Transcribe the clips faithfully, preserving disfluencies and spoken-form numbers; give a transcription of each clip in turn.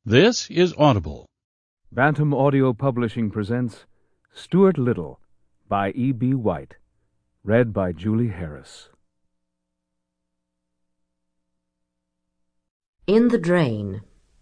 This is Audible. Bantam Audio Publishing presents Stuart Little by E B. White, read by Julie Harris. In the Drain.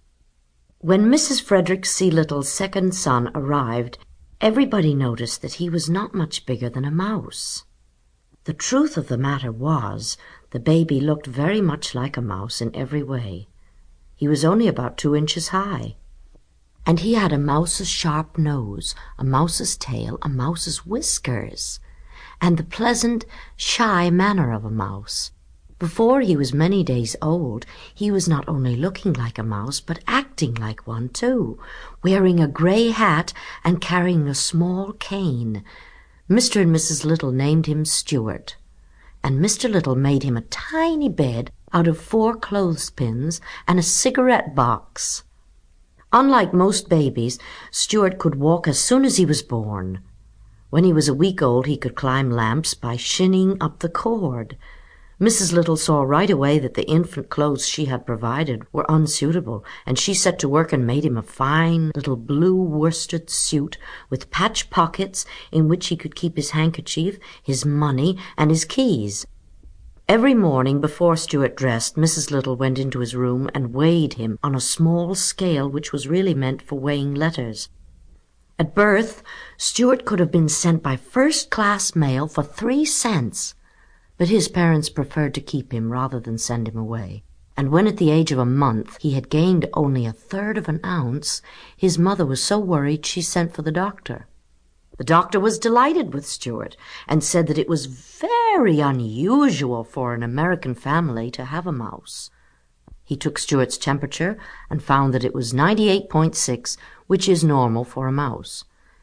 When Missus Frederick C. Little's second son arrived, everybody noticed that he was not much bigger than a mouse. The truth of the matter was, the baby looked very much like a mouse in every way. He was only about two inches high. And he had a mouse's sharp nose, a mouse's tail, a mouse's whiskers, and the pleasant, shy manner of a mouse. Before he was many days old, he was not only looking like a mouse, but acting like one too, wearing a grey hat and carrying a small cane. Mister and Missus Little named him Stuart, and Mister Little made him a tiny bed out of four clothespins and a cigarette box. Unlike most babies, Stuart could walk as soon as he was born. When he was a week old, he could climb lamps by shinning up the cord. Missus Little saw right away that the infant clothes she had provided were unsuitable, and she set to work and made him a fine little blue worsted suit with patch pockets in which he could keep his handkerchief, his money, and his keys. Every morning before Stuart dressed, Missus Little went into his room and weighed him on a small scale which was really meant for weighing letters. At birth, Stuart could have been sent by first-class mail for three cents, but his parents preferred to keep him rather than send him away. And when at the age of a month he had gained only a third of an ounce, his mother was so worried she sent for the doctor. The doctor was delighted with Stuart and said that it was very unusual for an American family to have a mouse. He took Stuart's temperature and found that it was ninety-eight point six, which is normal for a mouse.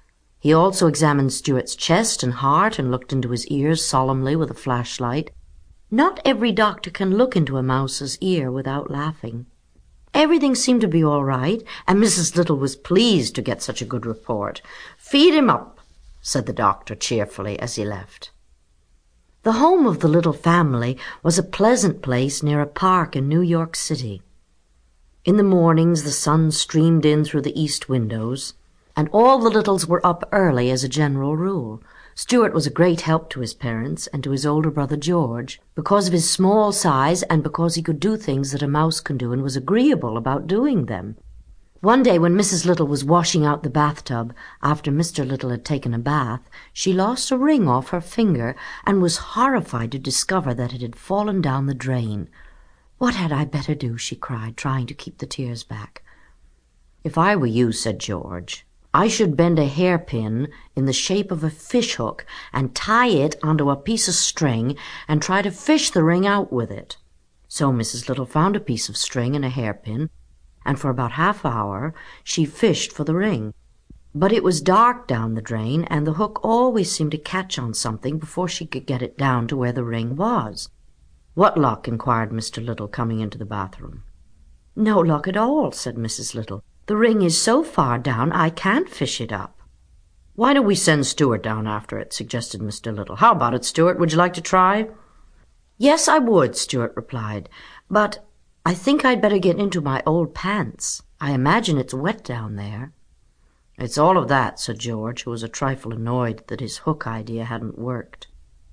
He also examined Stuart's chest and heart and looked into his ears solemnly with a flashlight. Not every doctor can look into a mouse's ear without laughing. Everything seemed to be all right, and Missus Little was pleased to get such a good report. "Feed him up," said the doctor cheerfully as he left. The home of the Little family was a pleasant place near a park in New York City. In the mornings the sun streamed in through the east windows, and all the Littles were up early as a general rule. Stuart was a great help to his parents and to his older brother George, because of his small size and because he could do things that a mouse can do and was agreeable about doing them. One day when Missus Little was washing out the bathtub after Mister Little had taken a bath, she lost a ring off her finger and was horrified to discover that it had fallen down the drain. "What had I better do?" she cried, trying to keep the tears back. "If I were you," said George, "I should bend a hairpin in the shape of a fish hook and tie it onto a piece of string and try to fish the ring out with it." So Missus Little found a piece of string and a hairpin, and for about half an hour she fished for the ring. But it was dark down the drain, and the hook always seemed to catch on something before she could get it down to where the ring was. "What luck?" inquired Mister Little, coming into the bathroom. "No luck at all," said Missus Little. "The ring is so far down I can't fish it up." "Why don't we send Stuart down after it?" suggested Mister Little. "How about it, Stuart? Would you like to try?" "Yes, I would," Stuart replied, "but I think I'd better get into my old pants. I imagine it's wet down there." "It's all of that," said George, who was a trifle annoyed that his hook idea hadn't worked.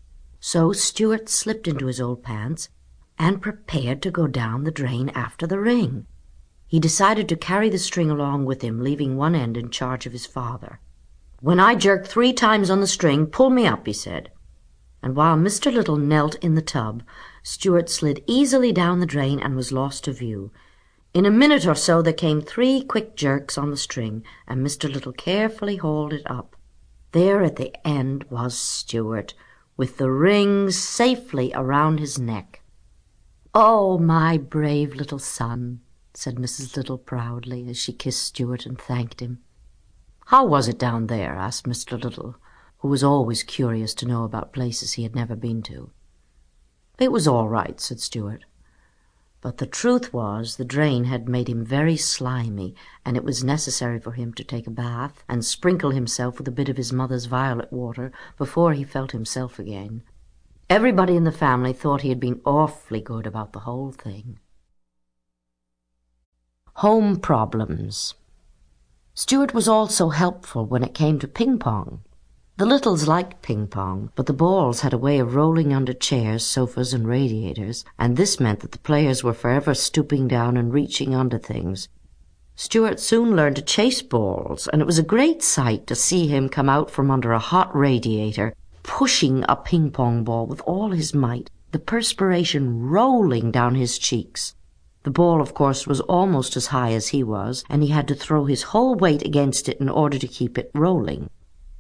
So Stuart slipped into his old pants and prepared to go down the drain after the ring. He decided to carry the string along with him, leaving one end in charge of his father. "When I jerk three times on the string, pull me up," he said. And while Mister Little knelt in the tub, Stuart slid easily down the drain and was lost to view. In a minute or so there came three quick jerks on the string, and Mister Little carefully hauled it up. There at the end was Stuart, with the ring safely around his neck. "Oh, my brave little son," said Missus Little proudly as she kissed Stuart and thanked him. "How was it down there?" asked Mister Little, who was always curious to know about places he had never been to. "It was all right," said Stuart. But the truth was the drain had made him very slimy, and it was necessary for him to take a bath and sprinkle himself with a bit of his mother's violet water before he felt himself again. Everybody in the family thought he had been awfully good about the whole thing. Home problems. Stuart was also helpful when it came to ping-pong. The Littles liked ping-pong, but the balls had a way of rolling under chairs, sofas, and radiators, and this meant that the players were forever stooping down and reaching under things. Stuart soon learned to chase balls, and it was a great sight to see him come out from under a hot radiator, pushing a ping-pong ball with all his might, the perspiration rolling down his cheeks. The ball, of course, was almost as high as he was, and he had to throw his whole weight against it in order to keep it rolling.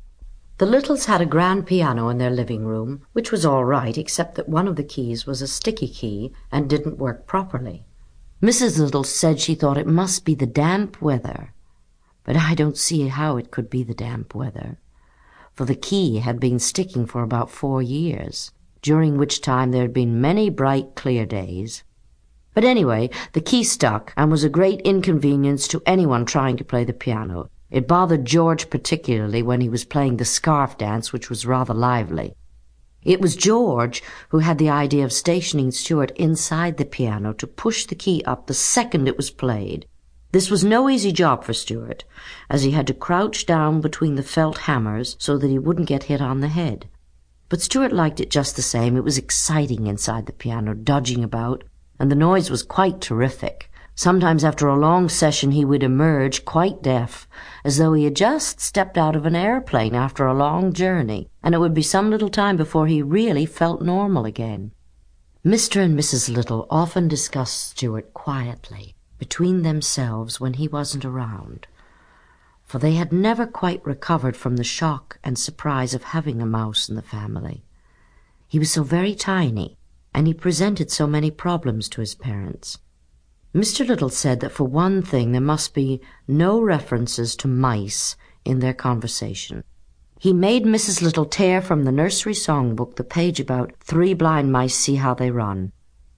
The Littles had a grand piano in their living room, which was all right, except that one of the keys was a sticky key and didn't work properly. Missus Little said she thought it must be the damp weather, but I don't see how it could be the damp weather, for the key had been sticking for about four years, during which time there had been many bright, clear days. But anyway, the key stuck and was a great inconvenience to anyone trying to play the piano. It bothered George particularly when he was playing the scarf dance, which was rather lively. It was George who had the idea of stationing Stuart inside the piano to push the key up the second it was played. This was no easy job for Stuart, as he had to crouch down between the felt hammers so that he wouldn't get hit on the head. But Stuart liked it just the same. It was exciting inside the piano, dodging about, and the noise was quite terrific. Sometimes after a long session he would emerge quite deaf, as though he had just stepped out of an airplane after a long journey, and it would be some little time before he really felt normal again. Mister and Missus Little often discussed Stuart quietly, between themselves when he wasn't around, for they had never quite recovered from the shock and surprise of having a mouse in the family. He was so very tiny, and he presented so many problems to his parents. Mister Little said that for one thing there must be no references to mice in their conversation. He made Missus Little tear from the nursery songbook the page about three blind mice see how they run.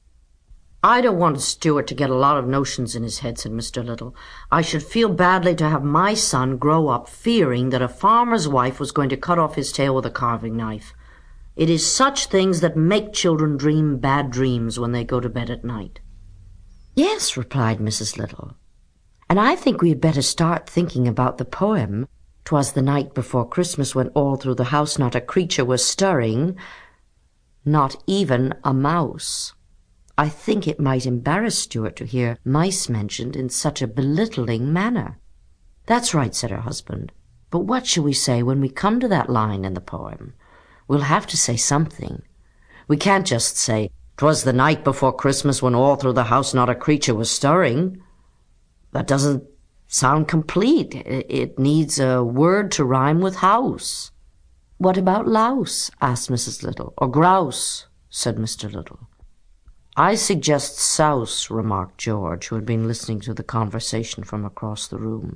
"I don't want Stuart to get a lot of notions in his head," said Mister Little. "I should feel badly to have my son grow up fearing that a farmer's wife was going to cut off his tail with a carving knife. It is such things that make children dream bad dreams when they go to bed at night." "Yes," replied Missus Little, "and I think we had better start thinking about the poem, 'Twas the night before Christmas when all through the house not a creature was stirring, not even a mouse." I think it might embarrass Stuart to hear mice mentioned in such a belittling manner. "That's right," said her husband. "But what shall we say when we come to that line in the poem? We'll have to say something. We can't just say, 'Twas the night before Christmas when all through the house not a creature was stirring.' That doesn't sound complete. It needs a word to rhyme with house." "What about louse?" asked Missus Little. "Or grouse," said Mister Little. "I suggest souse," remarked George, who had been listening to the conversation from across the room.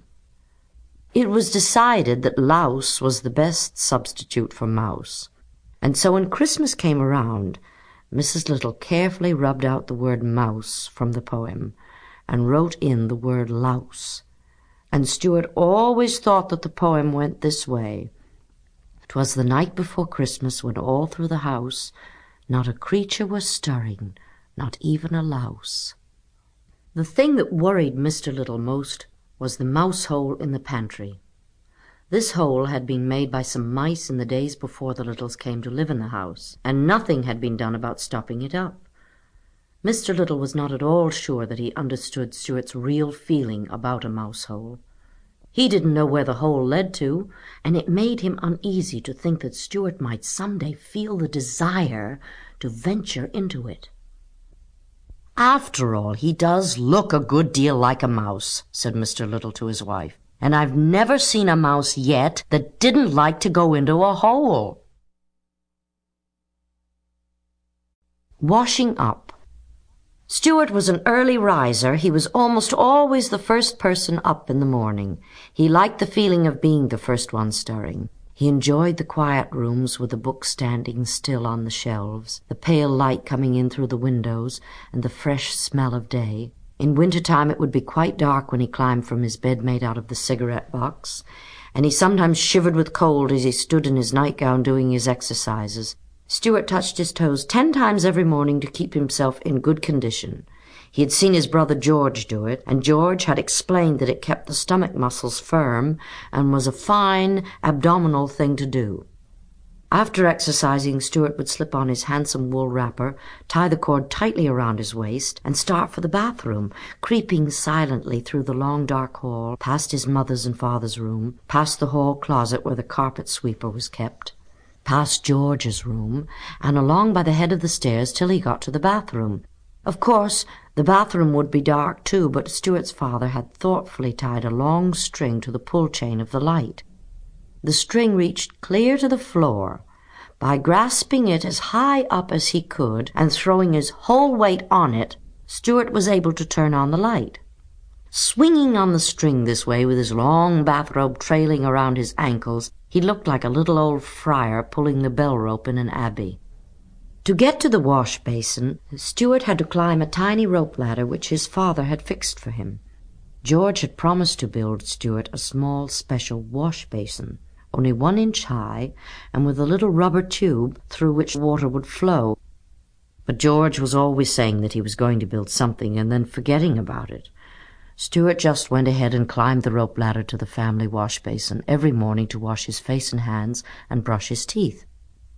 It was decided that louse was the best substitute for mouse, and so when Christmas came around, Missus Little carefully rubbed out the word mouse from the poem and wrote in the word louse, and Stuart always thought that the poem went this way: "'Twas the night before Christmas when all through the house not a creature was stirring, not even a louse." The thing that worried Mister Little most was the mouse hole in the pantry. This hole had been made by some mice in the days before the Littles came to live in the house, and nothing had been done about stopping it up. Mister Little was not at all sure that he understood Stuart's real feeling about a mouse hole. He didn't know where the hole led to, and it made him uneasy to think that Stuart might some day feel the desire to venture into it. "After all, he does look a good deal like a mouse," said Mister Little to his wife, "and I've never seen a mouse yet that didn't like to go into a hole." Washing up. Stuart was an early riser. He was almost always the first person up in the morning. He liked the feeling of being the first one stirring. He enjoyed the quiet rooms with the books standing still on the shelves, the pale light coming in through the windows, and the fresh smell of day. In winter time it would be quite dark when he climbed from his bed made out of the cigarette box, and he sometimes shivered with cold as he stood in his nightgown doing his exercises. Stuart touched his toes ten times every morning to keep himself in good condition. He had seen his brother George do it, and George had explained that it kept the stomach muscles firm and was a fine abdominal thing to do. After exercising, Stuart would slip on his handsome wool wrapper, tie the cord tightly around his waist, and start for the bathroom, creeping silently through the long dark hall, past his mother's and father's room, past the hall closet where the carpet sweeper was kept, past George's room, and along by the head of the stairs till he got to the bathroom. Of course, the bathroom would be dark too, but Stuart's father had thoughtfully tied a long string to the pull chain of the light. The string reached clear to the floor. By grasping it as high up as he could and throwing his whole weight on it, Stuart was able to turn on the light. Swinging on the string this way with his long bathrobe trailing around his ankles, he looked like a little old friar pulling the bell rope in an abbey. To get to the wash basin, Stuart had to climb a tiny rope ladder which his father had fixed for him. George had promised to build Stuart a small special wash basin, only one inch high, and with a little rubber tube through which water would flow. But George was always saying that he was going to build something and then forgetting about it. Stuart just went ahead and climbed the rope ladder to the family wash basin every morning to wash his face and hands and brush his teeth.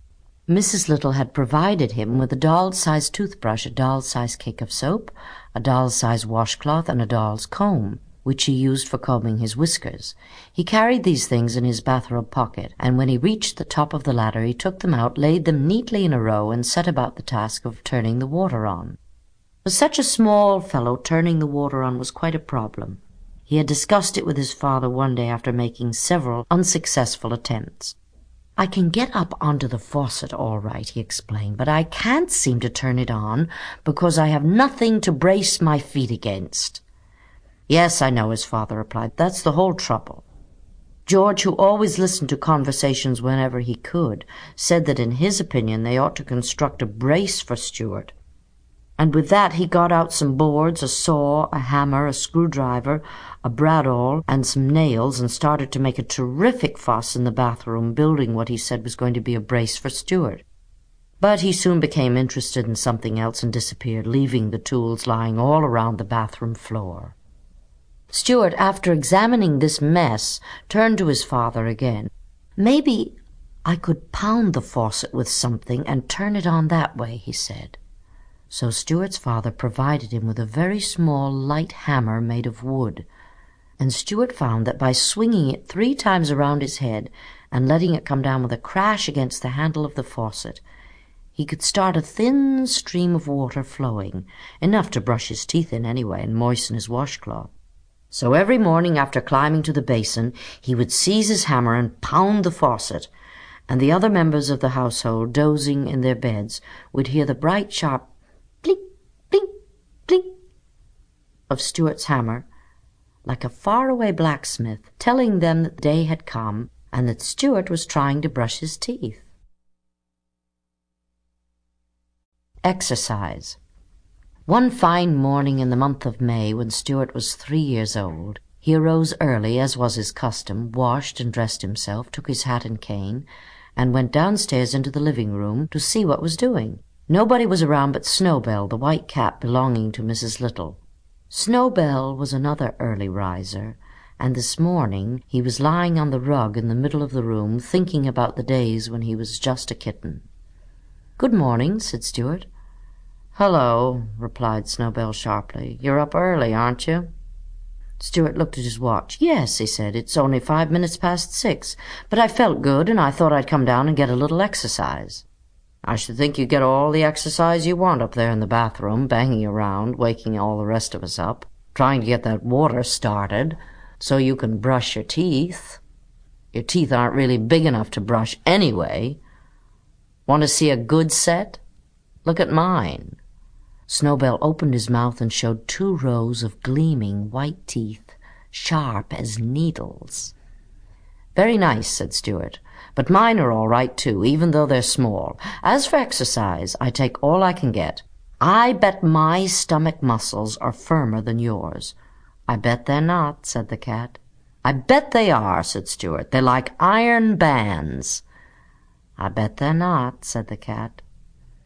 Missus Little had provided him with a doll-sized toothbrush, a doll-sized cake of soap, a doll-sized washcloth, and a doll's comb, which he used for combing his whiskers. He carried these things in his bathrobe pocket, and when he reached the top of the ladder he took them out, laid them neatly in a row, and set about the task of turning the water on. For such a small fellow, turning the water on was quite a problem. He had discussed it with his father one day after making several unsuccessful attempts. "I can get up onto the faucet all right," he explained, "but I can't seem to turn it on because I have nothing to brace my feet against." "Yes, I know," his father replied. "That's the whole trouble." George, who always listened to conversations whenever he could, said that in his opinion they ought to construct a brace for Stuart. And with that he got out some boards, a saw, a hammer, a screwdriver, a bradawl, and some nails, and started to make a terrific fuss in the bathroom, building what he said was going to be a brace for Stuart. But he soon became interested in something else and disappeared, leaving the tools lying all around the bathroom floor. Stuart, after examining this mess, turned to his father again. "Maybe I could pound the faucet with something and turn it on that way," he said. So Stuart's father provided him with a very small, light hammer made of wood, and Stuart found that by swinging it three times around his head and letting it come down with a crash against the handle of the faucet, he could start a thin stream of water flowing, enough to brush his teeth in anyway and moisten his washcloth. So every morning after climbing to the basin, he would seize his hammer and pound the faucet, and the other members of the household, dozing in their beds, would hear the bright, sharp blink, blink, blink of Stuart's hammer, like a faraway blacksmith, telling them that the day had come and that Stuart was trying to brush his teeth. Exercise. One fine morning in the month of May, when Stuart was three years old, he arose early, as was his custom, washed and dressed himself, took his hat and cane, and went downstairs into the living room to see what was doing. Nobody was around but Snowbell, the white cat belonging to Missus Little. Snowbell was another early riser, and this morning he was lying on the rug in the middle of the room, thinking about the days when he was just a kitten. "Good morning," said Stuart. "Hello," replied Snowbell sharply. "You're up early, aren't you?" Stuart looked at his watch. "Yes," he said, "it's only five minutes past six, but I felt good, and I thought I'd come down and get a little exercise." "I should think you get all the exercise you want up there in the bathroom, banging around, waking all the rest of us up, trying to get that water started so you can brush your teeth. Your teeth aren't really big enough to brush anyway. Want to see a good set? Look at mine." Snowbell opened his mouth and showed two rows of gleaming white teeth, sharp as needles. "Very nice," said Stuart, "but mine are all right too, even though they're small. As for exercise, I take all I can get. I bet my stomach muscles are firmer than yours." "I bet they're not," said the cat. "I bet they are," said Stuart. "They're like iron bands." "I bet they're not," said the cat.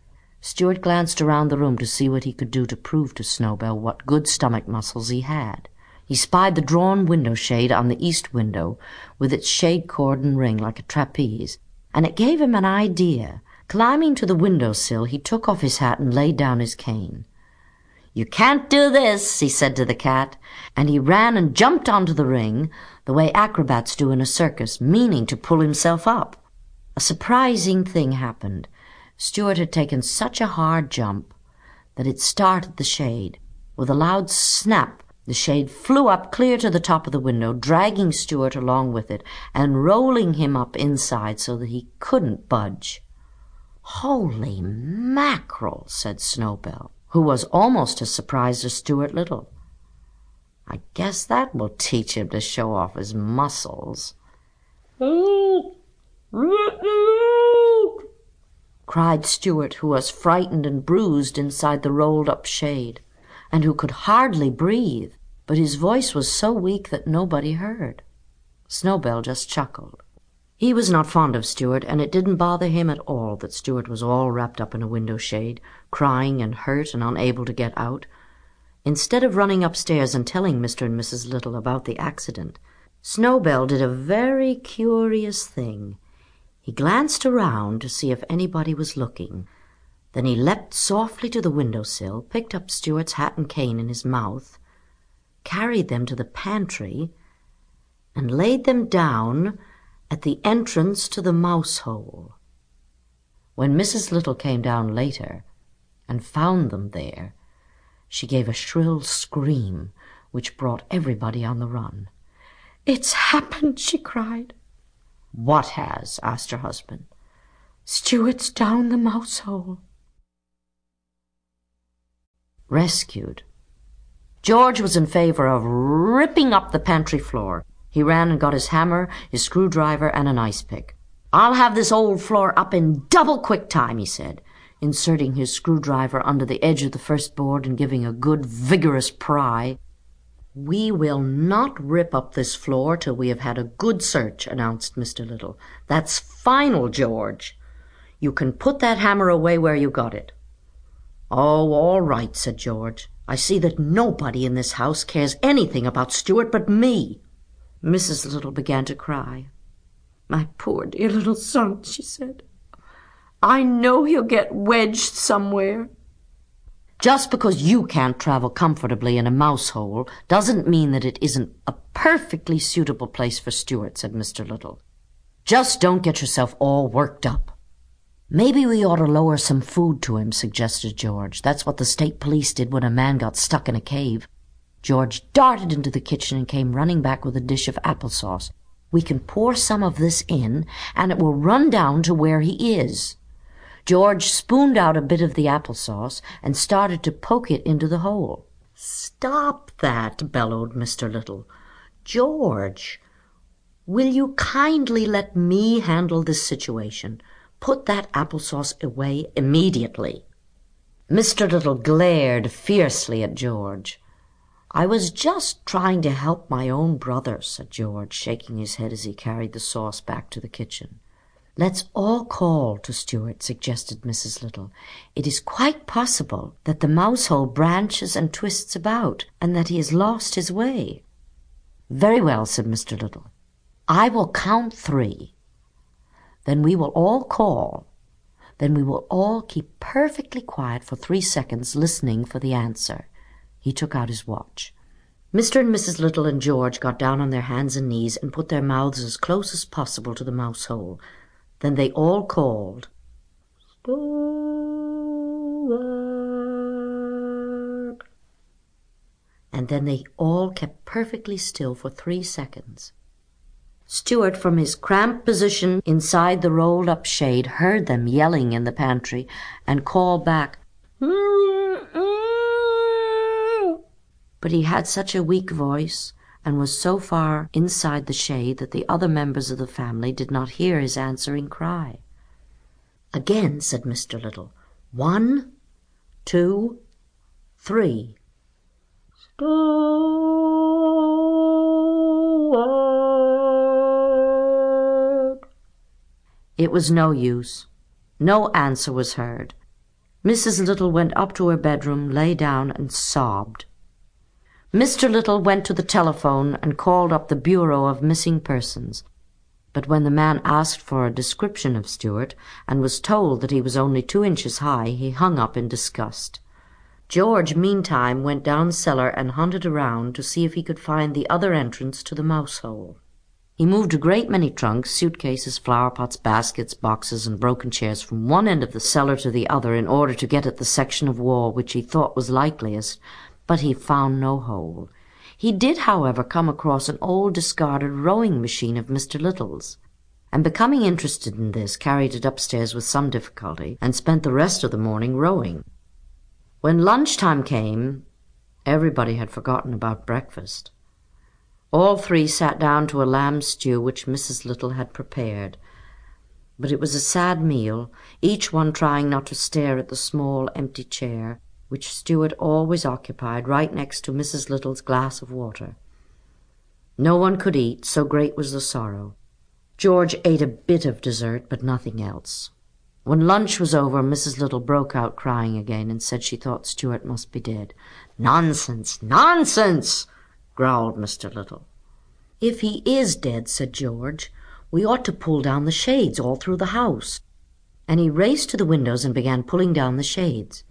Stuart glanced around the room to see what he could do to prove to Snowbell what good stomach muscles he had. He spied the drawn window shade on the east window, with its shade cord and ring like a trapeze, and it gave him an idea. Climbing to the window sill, he took off his hat and laid down his cane. "You can't do this," he said to the cat, and he ran and jumped onto the ring, the way acrobats do in a circus, meaning to pull himself up. A surprising thing happened. Stuart had taken such a hard jump that it started the shade. With a loud snap, the shade flew up clear to the top of the window, dragging Stuart along with it and rolling him up inside so that he couldn't budge. "Holy mackerel," said Snowbell, who was almost as surprised as Stuart Little. "I guess that will teach him to show off his muscles." cried Stuart, who was frightened and bruised inside the rolled-up shade, and who could hardly breathe, but his voice was so weak that nobody heard. Snowbell just chuckled. He was not fond of Stuart, and it didn't bother him at all that Stuart was all wrapped up in a window shade, crying and hurt and unable to get out. Instead of running upstairs and telling Mister and Missus Little about the accident, Snowbell did a very curious thing. He glanced around to see if anybody was looking. Then he leapt softly to the window-sill, picked up Stuart's hat and cane in his mouth, carried them to the pantry, and laid them down at the entrance to the mouse-hole. When Missus Little came down later and found them there, she gave a shrill scream which brought everybody on the run. "It's happened," she cried. "What has?" asked her husband. "Stuart's down the mouse-hole." Rescued. George was in favor of ripping up the pantry floor. He ran and got his hammer, his screwdriver, and an ice pick. "I'll have this old floor up in double quick time," he said, inserting his screwdriver under the edge of the first board and giving a good vigorous pry. "We will not rip up this floor till we have had a good search," announced Mister Little. "That's final, George. You can put that hammer away where you got it." "Oh, all right," said George. "I see that nobody in this house cares anything about Stuart but me." Missus Little began to cry. "My poor dear little son," she said. "I know he'll get wedged somewhere." "Just because you can't travel comfortably in a mouse-hole doesn't mean that it isn't a perfectly suitable place for Stuart," said Mister Little. "Just don't get yourself all worked up." "Maybe we ought to lower some food to him," suggested George. "That's what the state police did when a man got stuck in a cave." George darted into the kitchen and came running back with a dish of applesauce. "We can pour some of this in, and it will run down to where he is." George spooned out a bit of the applesauce and started to poke it into the hole. "Stop that," bellowed Mister Little. "George, will you kindly let me handle this situation? Put that applesauce away immediately." Mister Little glared fiercely at George. "I was just trying to help my own brother," said George, shaking his head as he carried the sauce back to the kitchen. "Let's all call to Stuart," suggested Missus Little. "It is quite possible that the mouse-hole branches and twists about, and that he has lost his way." "Very well," said Mister Little. "I will count three. Then we will all call. Then we will all keep perfectly quiet for three seconds, listening for the answer." He took out his watch. Mister and Missus Little and George got down on their hands and knees and put their mouths as close as possible to the mouse-hole. Then they all called, "Stuart!" And then they all kept perfectly still for three seconds. Stuart, from his cramped position inside the rolled-up shade, heard them yelling in the pantry and called back, but he had such a weak voice and was so far inside the shade that the other members of the family did not hear his answering cry. "Again," said Mister Little. "One, two, three." Stuart! It was no use. No answer was heard. Missus Little went up to her bedroom, lay down, and sobbed. Mister Little went to the telephone and called up the Bureau of Missing Persons. But when the man asked for a description of Stuart and was told that he was only two inches high, he hung up in disgust. George, meantime, went down cellar and hunted around to see if he could find the other entrance to the mouse hole. He moved a great many trunks, suitcases, flower pots, baskets, boxes, and broken chairs from one end of the cellar to the other in order to get at the section of wall which he thought was likeliest, but he found no hole. He did, however, come across an old discarded rowing machine of Mister Little's, and becoming interested in this, carried it upstairs with some difficulty, and spent the rest of the morning rowing. When lunchtime came, everybody had forgotten about breakfast. All three sat down to a lamb stew which Missus Little had prepared. But it was a sad meal, each one trying not to stare at the small empty chair, which Stuart always occupied right next to Missus Little's glass of water. No one could eat, so great was the sorrow. George ate a bit of dessert, but nothing else. When lunch was over, Missus Little broke out crying again and said she thought Stuart must be dead. "Nonsense, nonsense!" growled Mister Little. "If he is dead," said George, "we ought to pull down the shades all through the house." And he raced to the windows and began pulling down the shades.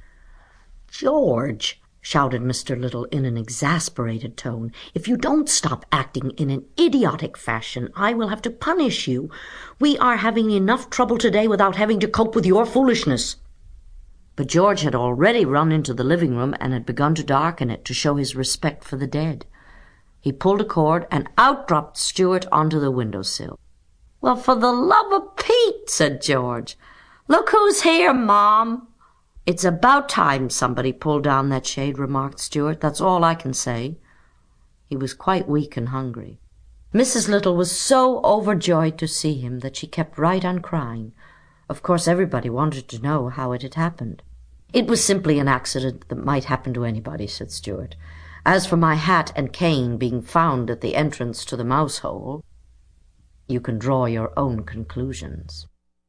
"George," shouted Mister Little in an exasperated tone, "if you don't stop acting in an idiotic fashion, I will have to punish you. We are having enough trouble today without having to cope with your foolishness." But George had already run into the living room and had begun to darken it to show his respect for the dead. He pulled a cord, and out dropped Stuart onto the window-sill. "Well, for the love of Pete," said George. "Look who's here, Mom." "It's about time somebody pulled down that shade," remarked Stuart. "That's all I can say." He was quite weak and hungry. Missus Little was so overjoyed to see him that she kept right on crying. Of course everybody wanted to know how it had happened. "It was simply an accident that might happen to anybody," said Stuart. "As for my hat and cane being found at the entrance to the mouse hole, you can draw your own conclusions."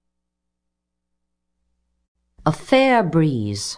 A fair breeze.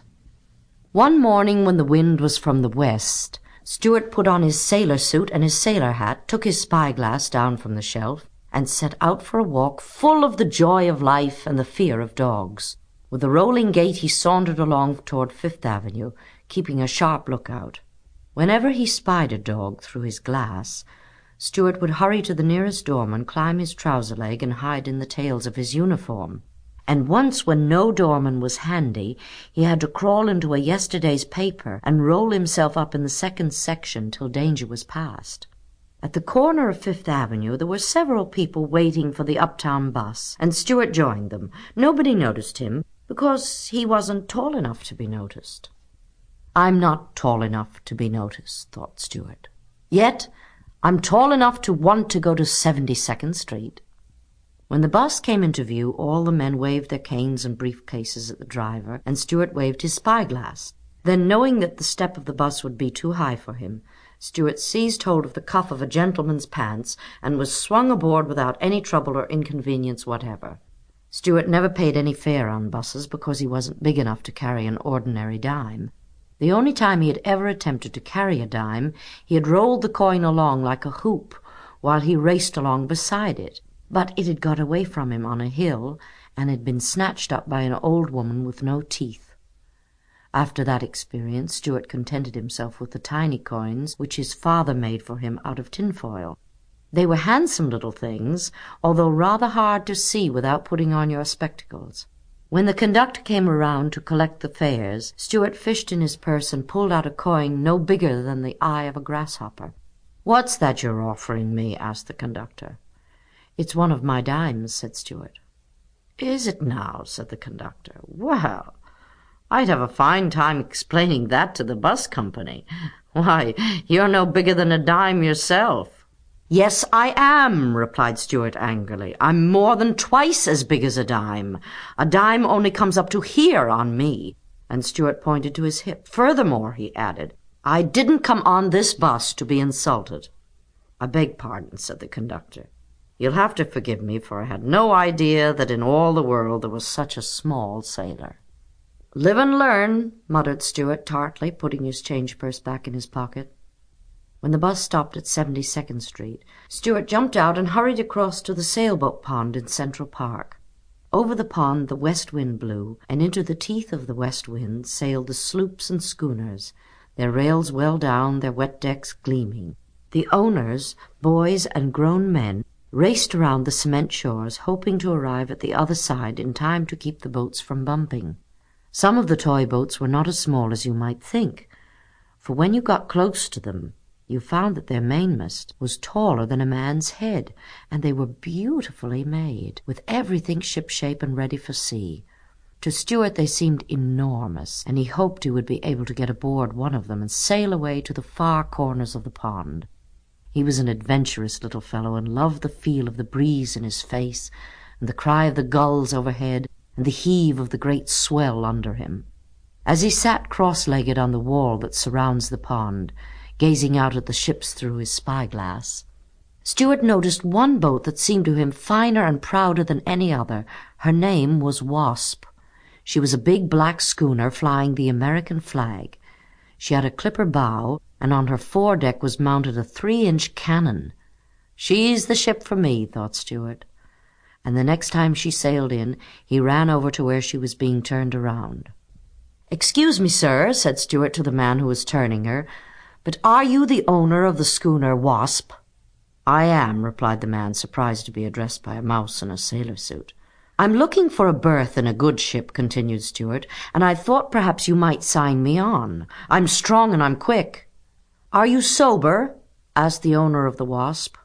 One morning when the wind was from the west, Stuart put on his sailor suit and his sailor hat, took his spyglass down from the shelf, and set out for a walk full of the joy of life and the fear of dogs. With a rolling gait he sauntered along toward Fifth Avenue, keeping a sharp lookout. Whenever he spied a dog through his glass, Stuart would hurry to the nearest doorman, climb his trouser leg, and hide in the tails of his uniform. And once, when no doorman was handy, he had to crawl into a yesterday's paper and roll himself up in the second section till danger was past. At the corner of Fifth Avenue there were several people waiting for the uptown bus, and Stuart joined them. Nobody noticed him, because he wasn't tall enough to be noticed. "I'm not tall enough to be noticed," thought Stuart. "Yet I'm tall enough to want to go to seventy-second Street. When the bus came into view, all the men waved their canes and briefcases at the driver, and Stuart waved his spyglass. Then, knowing that the step of the bus would be too high for him, Stuart seized hold of the cuff of a gentleman's pants and was swung aboard without any trouble or inconvenience whatever. Stuart never paid any fare on buses because he wasn't big enough to carry an ordinary dime. The only time he had ever attempted to carry a dime, he had rolled the coin along like a hoop while he raced along beside it, but it had got away from him on a hill and had been snatched up by an old woman with no teeth. After that experience, Stuart contented himself with the tiny coins which his father made for him out of tinfoil. They were handsome little things, although rather hard to see without putting on your spectacles. When the conductor came around to collect the fares, Stuart fished in his purse and pulled out a coin no bigger than the eye of a grasshopper. "What's that you're offering me?" asked the conductor. "It's one of my dimes," said Stuart. "Is it now?" said the conductor. "Well, I'd have a fine time explaining that to the bus company. Why, you're no bigger than a dime yourself." "Yes, I am," replied Stuart angrily. "I'm more than twice as big as a dime. A dime only comes up to here on me." And Stuart pointed to his hip. "Furthermore," he added, "I didn't come on this bus to be insulted." "I beg pardon," said the conductor. "You'll have to forgive me, for I had no idea that in all the world there was such a small sailor." "Live and learn," muttered Stuart tartly, putting his change purse back in his pocket. When the bus stopped at seventy-second Street, Stuart jumped out and hurried across to the sailboat pond in Central Park. Over the pond the west wind blew, and into the teeth of the west wind sailed the sloops and schooners, their rails well down, their wet decks gleaming. The owners, boys and grown men, raced around the cement shores, hoping to arrive at the other side in time to keep the boats from bumping. Some of the toy boats were not as small as you might think, for when you got close to them, you found that their mainmast was taller than a man's head, and they were beautifully made, with everything shipshape and ready for sea. To Stuart they seemed enormous, and he hoped he would be able to get aboard one of them and sail away to the far corners of the pond. He was an adventurous little fellow, and loved the feel of the breeze in his face, and the cry of the gulls overhead, and the heave of the great swell under him. As he sat cross-legged on the wall that surrounds the pond, gazing out at the ships through his spyglass, Stuart noticed one boat that seemed to him finer and prouder than any other. Her name was Wasp. She was a big black schooner flying the American flag. She had a clipper bow, and on her foredeck was mounted a three-inch cannon. "She's the ship for me," thought Stuart. And the next time she sailed in, he ran over to where she was being turned around. "Excuse me, sir," said Stuart to the man who was turning her, "but are you the owner of the schooner Wasp?" "I am," replied the man, surprised to be addressed by a mouse in a sailor suit. "I'm looking for a berth in a good ship," continued Stuart, "and I thought perhaps you might sign me on. I'm strong and I'm quick." "Are you sober?" asked the owner of the Wasp.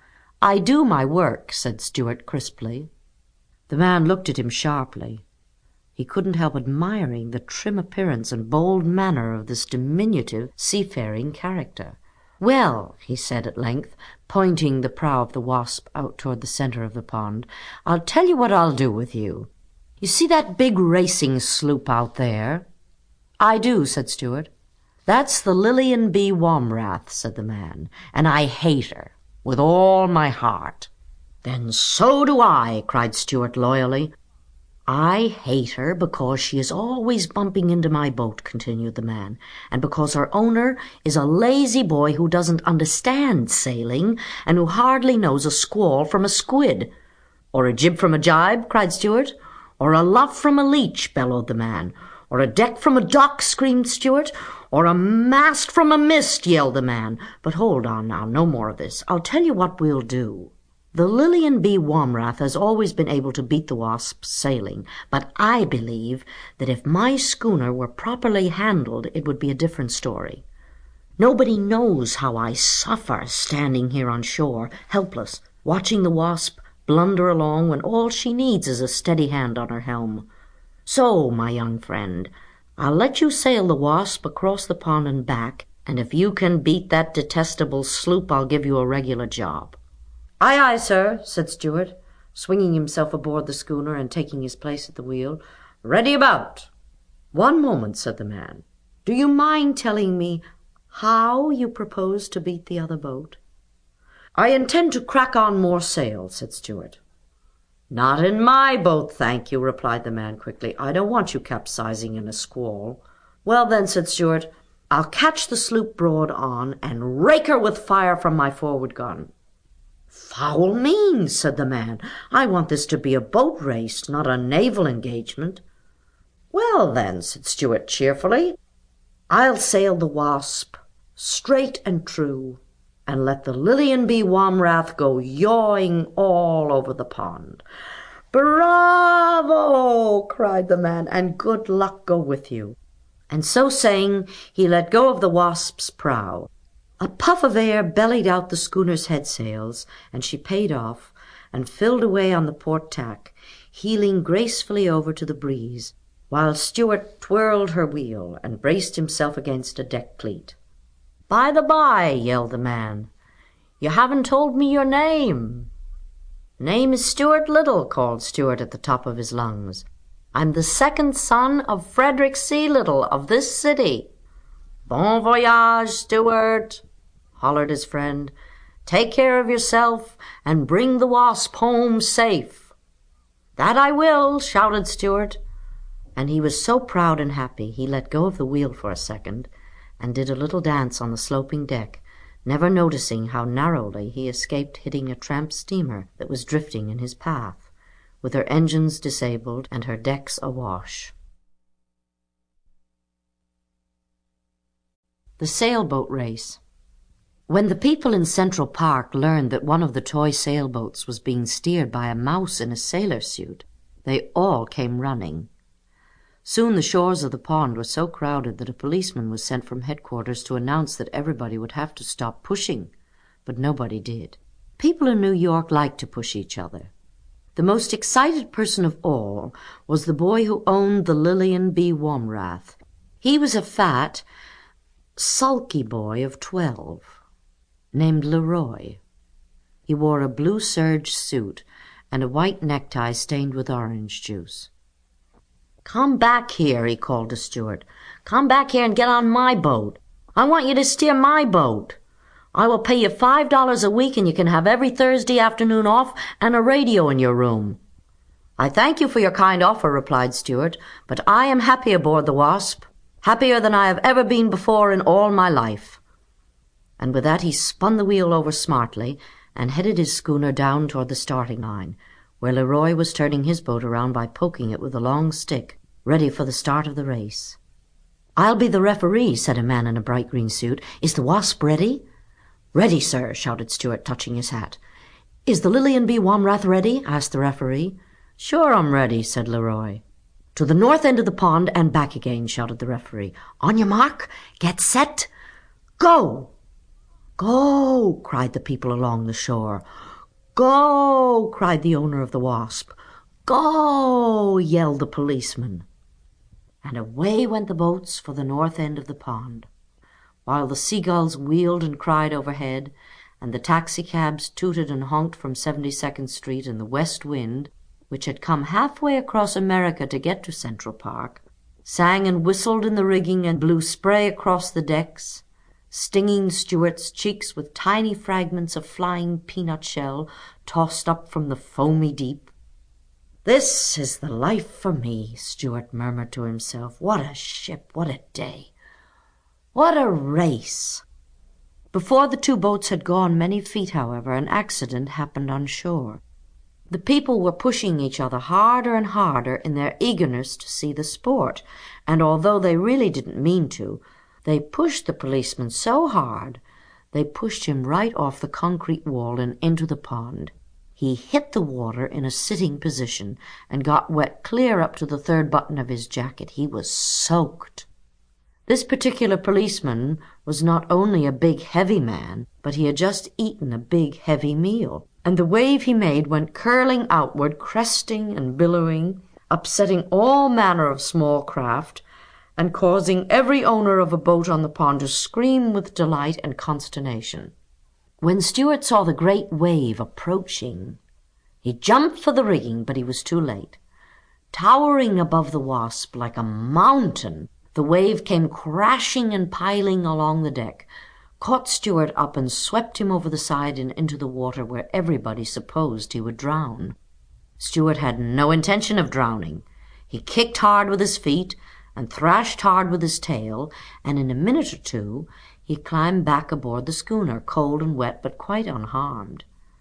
"I do my work," said Stuart crisply. The man looked at him sharply. He couldn't help admiring the trim appearance and bold manner of this diminutive seafaring character. "Well," he said at length, pointing the prow of the Wasp out toward the center of the pond, "I'll tell you what I'll do with you. You see that big racing sloop out there?" "I do," said Stuart. "That's the Lillian B. Womrath," said the man, "and I hate her with all my heart." "Then so do I," cried Stuart loyally. "I hate her because she is always bumping into my boat," continued the man, "and because her owner is a lazy boy who doesn't understand sailing, and who hardly knows a squall from a squid." "Or a jib from a jibe," cried Stuart. "Or a luff from a leech," bellowed the man. "Or a deck from a dock," screamed Stuart. "Or a mast from a mist," yelled the man. "But hold on now, no more of this. I'll tell you what we'll do. The Lillian B. Womrath has always been able to beat the Wasp sailing, but I believe that if my schooner were properly handled it would be a different story. Nobody knows how I suffer standing here on shore, helpless, watching the Wasp blunder along when all she needs is a steady hand on her helm. So, my young friend, I'll let you sail the Wasp across the pond and back, and if you can beat that detestable sloop I'll give you a regular job." "Aye, aye, sir," said Stuart, swinging himself aboard the schooner and taking his place at the wheel. "Ready about." "One moment," said the man. "Do you mind telling me how you propose to beat the other boat?" "I intend to crack on more sail," said Stuart. "Not in my boat, thank you," replied the man quickly. "I don't want you capsizing in a squall." "Well then," said Stuart, "I'll catch the sloop broad on and rake her with fire from my forward gun." "Foul means," said the man. "I want this to be a boat race, not a naval engagement." "Well then," said Stuart cheerfully, "I'll sail the Wasp straight and true, and let the Lillian B. Womrath go yawing all over the pond." "Bravo!" cried the man, "and good luck go with you." And so saying, he let go of the Wasp's prow. A puff of air bellied out the schooner's head sails, and she paid off and filled away on the port tack, heeling gracefully over to the breeze, while Stuart twirled her wheel and braced himself against a deck cleat. "By the by," yelled the man, "you haven't told me your name." "Name is Stuart Little," called Stuart at the top of his lungs. "I'm the second son of Frederick C. Little of this city." "Bon voyage, Stuart," hollered his friend. "Take care of yourself and bring the Wasp home safe." "That I will," shouted Stuart. and he was so proud and happy he let go of the wheel for a second and did a little dance on the sloping deck, never noticing how narrowly he escaped hitting a tramp steamer that was drifting in his path, with her engines disabled and her decks awash. The sailboat race. When the people in Central Park learned that one of the toy sailboats was being steered by a mouse in a sailor suit, they all came running. Soon the shores of the pond were so crowded that a policeman was sent from headquarters to announce that everybody would have to stop pushing, but nobody did. People in New York liked to push each other. The most excited person of all was the boy who owned the Lillian B. Womrath. He was a fat, sulky boy of twelve, named Leroy. He wore a blue serge suit and a white necktie stained with orange juice. "Come back here," he called to Stuart. "Come back here and get on my boat. I want you to steer my boat. I will pay you five dollars a week and you can have every Thursday afternoon off and a radio in your room." "I thank you for your kind offer," replied Stuart, "but I am happy aboard the Wasp, happier than I have ever been before in all my life." And with that he spun the wheel over smartly and headed his schooner down toward the starting line, where Leroy was turning his boat around by poking it with a long stick, ready for the start of the race. "I'll be the referee," said a man in a bright green suit. "Is the Wasp ready?" "Ready, sir," shouted Stuart, touching his hat. "Is the Lillian B. Womrath ready?" asked the referee. "Sure I'm ready," said Leroy. "To the north end of the pond and back again," shouted the referee. "On your mark, get set, go!" "Go!" cried the people along the shore. "Go!" cried the owner of the Wasp. "Go!" yelled the policeman. And away went the boats for the north end of the pond, while the seagulls wheeled and cried overhead, and the taxicabs tooted and honked from seventy-second Street, and the west wind, which had come halfway across America to get to Central Park, sang and whistled in the rigging and blew spray across the decks, stinging Stuart's cheeks with tiny fragments of flying peanut shell tossed up from the foamy deep. "This is the life for me," Stuart murmured to himself. "What a ship, what a day, what a race!" Before the two boats had gone many feet, however, an accident happened on shore. The people were pushing each other harder and harder in their eagerness to see the sport, and although they really didn't mean to, they pushed the policeman so hard they pushed him right off the concrete wall and into the pond. He hit the water in a sitting position and got wet clear up to the third button of his jacket. He was soaked. This particular policeman was not only a big, heavy man, but he had just eaten a big, heavy meal, and the wave he made went curling outward, cresting and billowing, upsetting all manner of small craft, and causing every owner of a boat on the pond to scream with delight and consternation. When Stuart saw the great wave approaching, he jumped for the rigging, but he was too late. Towering above the Wasp like a mountain, the wave came crashing and piling along the deck, caught Stuart up and swept him over the side and into the water where everybody supposed he would drown. Stuart had no intention of drowning. He kicked hard with his feet and thrashed hard with his tail, and in a minute or two he climbed back aboard the schooner, cold and wet, but quite unharmed.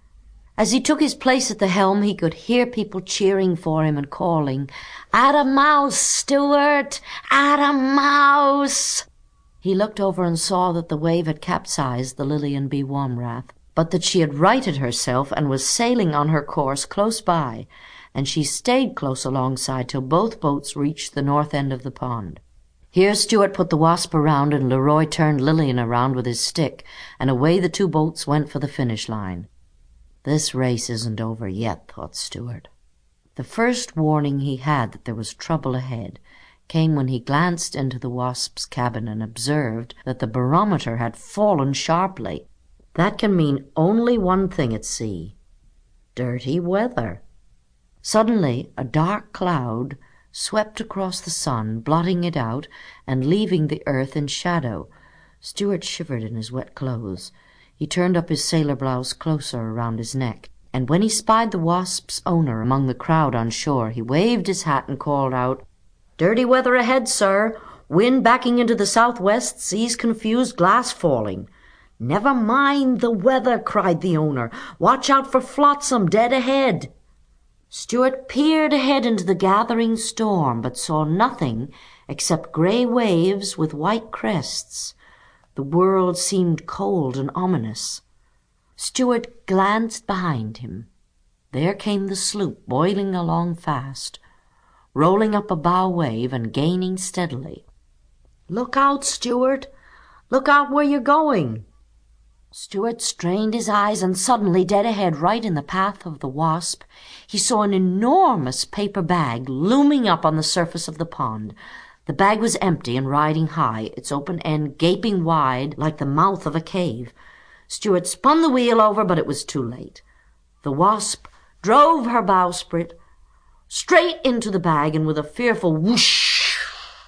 As he took his place at the helm, he could hear people cheering for him and calling, "At a mouse, Stuart! At a mouse!" He looked over and saw that the wave had capsized the Lillian B. Womrath, but that she had righted herself and was sailing on her course close by, and she stayed close alongside till both boats reached the north end of the pond. Here Stuart put the Wasp around, and Leroy turned Lillian around with his stick, and away the two boats went for the finish line. This race isn't over yet, thought Stuart. The first warning he had that there was trouble ahead came when he glanced into the Wasp's cabin and observed that the barometer had fallen sharply. That can mean only one thing at sea: dirty weather. Suddenly a dark cloud swept across the sun, blotting it out and leaving the earth in shadow. Stuart shivered in his wet clothes. He turned up his sailor blouse closer around his neck, and when he spied the Wasp's owner among the crowd on shore, he waved his hat and called out, Dirty weather ahead, sir. Wind backing into the southwest, seas confused, glass falling. Never mind the weather, cried the owner. Watch out for flotsam dead ahead. Stuart peered ahead into the gathering storm, but saw nothing except grey waves with white crests. The world seemed cold and ominous. Stuart glanced behind him. There came the sloop, boiling along fast, rolling up a bow wave and gaining steadily. "Look out, Stuart! Look out where you're going!" Stuart strained his eyes, and suddenly, dead ahead, right in the path of the Wasp, he saw an enormous paper bag looming up on the surface of the pond. The bag was empty and riding high, its open end gaping wide like the mouth of a cave. Stuart spun the wheel over, but it was too late. The Wasp drove her bowsprit straight into the bag, and with a fearful whoosh,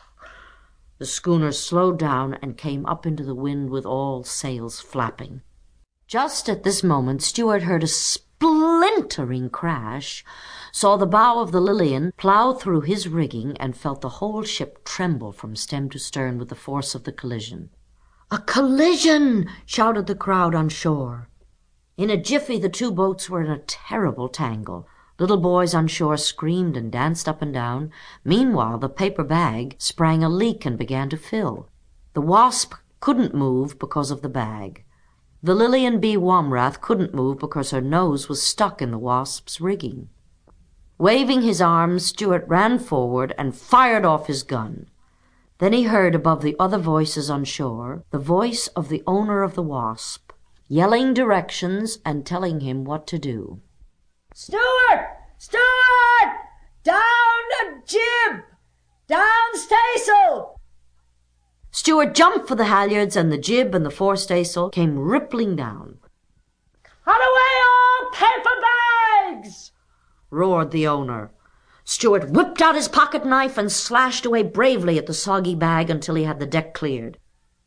the schooner slowed down and came up into the wind with all sails flapping. Just at this moment, Stuart heard a splintering crash, saw the bow of the Lilian plough through his rigging, and felt the whole ship tremble from stem to stern with the force of the collision. "A collision!" shouted the crowd on shore. In a jiffy, the two boats were in a terrible tangle. Little boys on shore screamed and danced up and down. Meanwhile, the paper bag sprang a leak and began to fill. The Wasp couldn't move because of the bag. The Lilian B. Womrath couldn't move because her nose was stuck in the Wasp's rigging. Waving his arms, Stuart ran forward and fired off his gun. Then he heard above the other voices on shore the voice of the owner of the Wasp, yelling directions and telling him what to do. "Stuart! Stuart! Down the jib! Down staysail!" Stuart jumped for the halyards, and the jib and the forestaysail came rippling down. "Cut away all paper bags!" roared the owner. Stuart whipped out his pocket knife and slashed away bravely at the soggy bag until he had the deck cleared.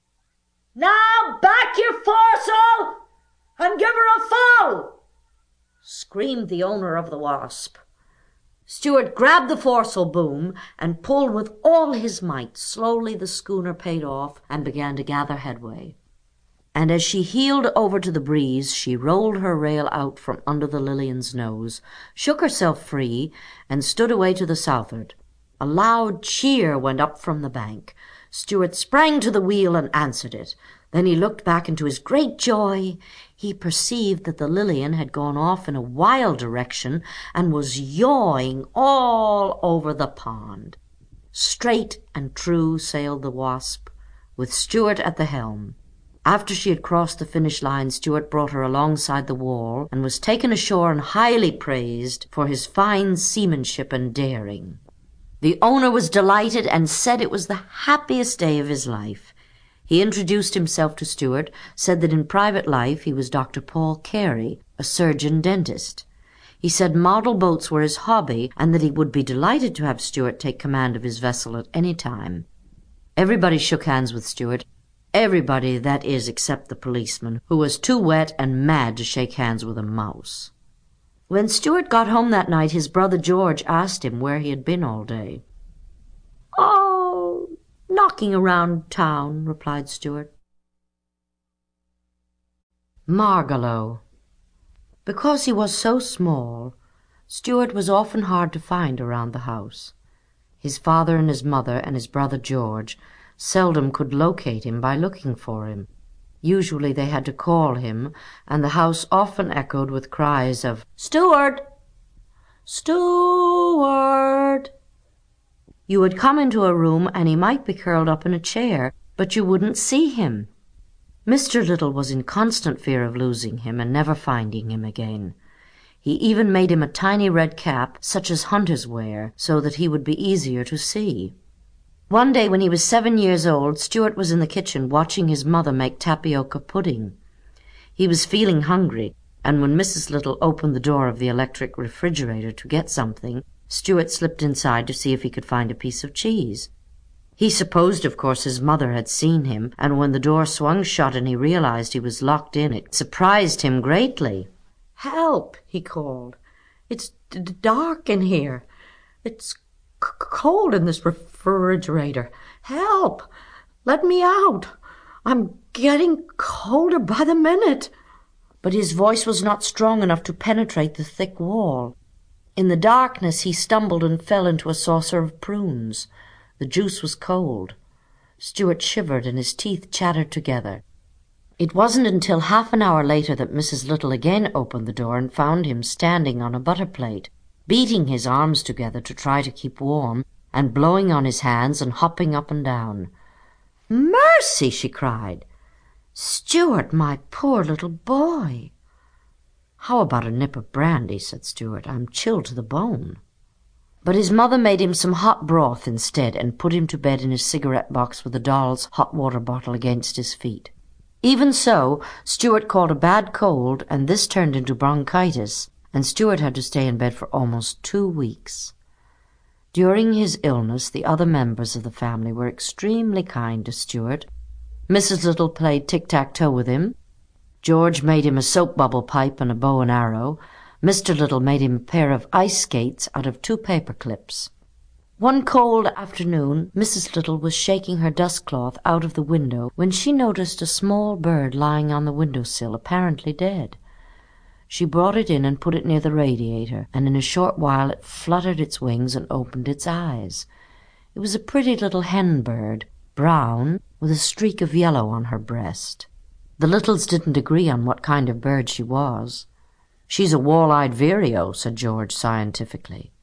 "Now back your foresail and give her a full!" screamed the owner of the Wasp. Stuart grabbed the foresail boom and pulled with all his might. Slowly the schooner paid off and began to gather headway. And as she heeled over to the breeze, she rolled her rail out from under the Lilian's nose, shook herself free, and stood away to the southward. A loud cheer went up from the bank. Stuart sprang to the wheel and answered it. Then he looked back, and to his great joy he perceived that the Lilian had gone off in a wild direction and was yawing all over the pond. Straight and true sailed the Wasp, with Stuart at the helm. After she had crossed the finish line, Stuart brought her alongside the wall and was taken ashore and highly praised for his fine seamanship and daring. The owner was delighted and said it was the happiest day of his life. He introduced himself to Stuart, said that in private life he was Doctor Paul Carey, a surgeon-dentist. He said model boats were his hobby, and that he would be delighted to have Stuart take command of his vessel at any time. Everybody shook hands with Stuart. Everybody, that is, except the policeman, who was too wet and mad to shake hands with a mouse. When Stuart got home that night, his brother George asked him where he had been all day. "Oh, knocking around town," replied Stuart. Margalo. Because he was so small, Stuart was often hard to find around the house. His father and his mother and his brother George seldom could locate him by looking for him. Usually they had to call him, and the house often echoed with cries of, "Stuart! Stuart!" You would come into a room and he might be curled up in a chair, but you wouldn't see him. Mister Little was in constant fear of losing him and never finding him again. He even made him a tiny red cap, such as hunters wear, so that he would be easier to see. One day when he was seven years old, Stuart was in the kitchen watching his mother make tapioca pudding. He was feeling hungry, and when Missus Little opened the door of the electric refrigerator to get something, Stuart slipped inside to see if he could find a piece of cheese. He supposed, of course, his mother had seen him, and when the door swung shut and he realized he was locked in, it surprised him greatly. "Help!" he called. "It's d- dark in here. It's cold in this refrigerator. Help! Let me out! I'm getting colder by the minute." But his voice was not strong enough to penetrate the thick wall. In the darkness he stumbled and fell into a saucer of prunes. The juice was cold. Stuart shivered and his teeth chattered together. It wasn't until half an hour later that Missus Little again opened the door and found him standing on a butter plate, beating his arms together to try to keep warm, and blowing on his hands and hopping up and down. "Mercy!" she cried. "Stuart, my poor little boy." "How about a nip of brandy?" said Stuart. "I'm chilled to the bone." But his mother made him some hot broth instead and put him to bed in his cigarette box with the doll's hot water bottle against his feet. Even so, Stuart caught a bad cold, and this turned into bronchitis, and Stuart had to stay in bed for almost two weeks. During his illness, the other members of the family were extremely kind to Stuart. Missus Little played tic-tac-toe with him. George made him a soap bubble pipe and a bow and arrow. Mister Little made him a pair of ice skates out of two paper clips. One cold afternoon, Missus Little was shaking her dustcloth out of the window when she noticed a small bird lying on the windowsill, apparently dead. She brought it in and put it near the radiator, and in a short while it fluttered its wings and opened its eyes. It was a pretty little hen bird, brown, with a streak of yellow on her breast. The Littles didn't agree on what kind of bird she was. "She's a wall-eyed vireo," said George scientifically.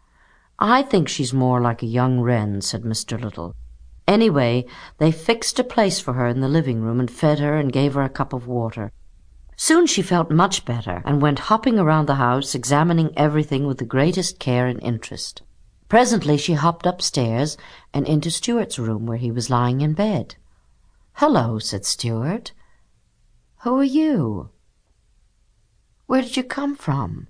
"I think she's more like a young wren," said Mister Little. Anyway, they fixed a place for her in the living room and fed her and gave her a cup of water. Soon she felt much better and went hopping around the house, examining everything with the greatest care and interest. Presently she hopped upstairs and into Stuart's room, where he was lying in bed. "Hello," said Stuart. "Who are you? Where did you come from?"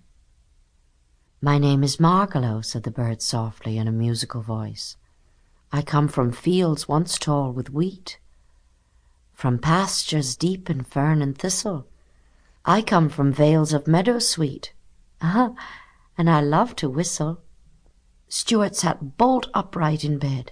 "My name is Margalo," said the bird softly in a musical voice. "I come from fields once tall with wheat, from pastures deep in fern and thistle. I come from vales of meadow sweet, uh-huh, and I love to whistle." Stuart sat bolt upright in bed.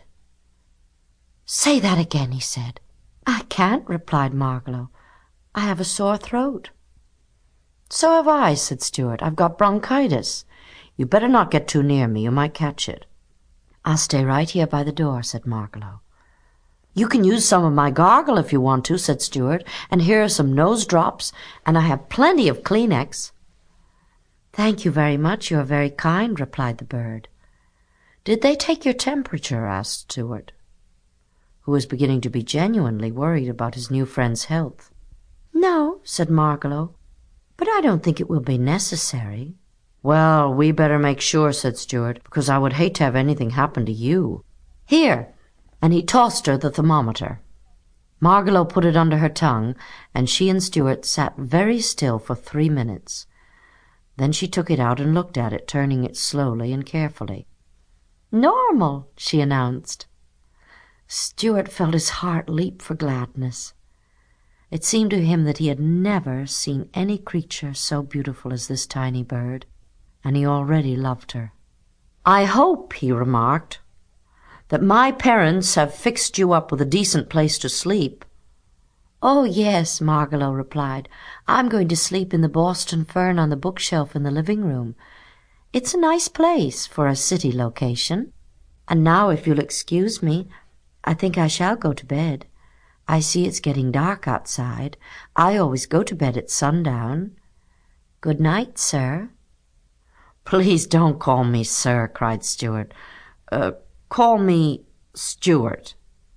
"Say that again," he said. "I can't," replied Margalo. "I have a sore throat." "So have I," said Stuart. "I've got bronchitis. You better not get too near me. You might catch it." "I'll stay right here by the door," said Margalo. "You can use some of my gargle if you want to," said Stuart, "and here are some nose drops, and I have plenty of Kleenex." "Thank you very much. You are very kind," replied the bird. "Did they take your temperature?" asked Stuart, who was beginning to be genuinely worried about his new friend's health. "No," said Margalo, "but I don't think it will be necessary." "Well, we better make sure," said Stuart, "because I would hate to have anything happen to you. Here," and he tossed her the thermometer. Margalo put it under her tongue, and she and Stuart sat very still for three minutes. Then she took it out and looked at it, turning it slowly and carefully. "Normal," she announced. Stuart felt his heart leap for gladness. It seemed to him that he had never seen any creature so beautiful as this tiny bird, and he already loved her. "I hope," he remarked, "that my parents have fixed you up with a decent place to sleep." "Oh, yes," Margalo replied. "I'm going to sleep in the Boston fern on the bookshelf in the living room. It's a nice place for a city location. And now, if you'll excuse me, I think I shall go to bed. I see it's getting dark outside. I always go to bed at sundown. Good night, sir." "Please don't call me sir," cried Stuart. Uh, call me Stuart."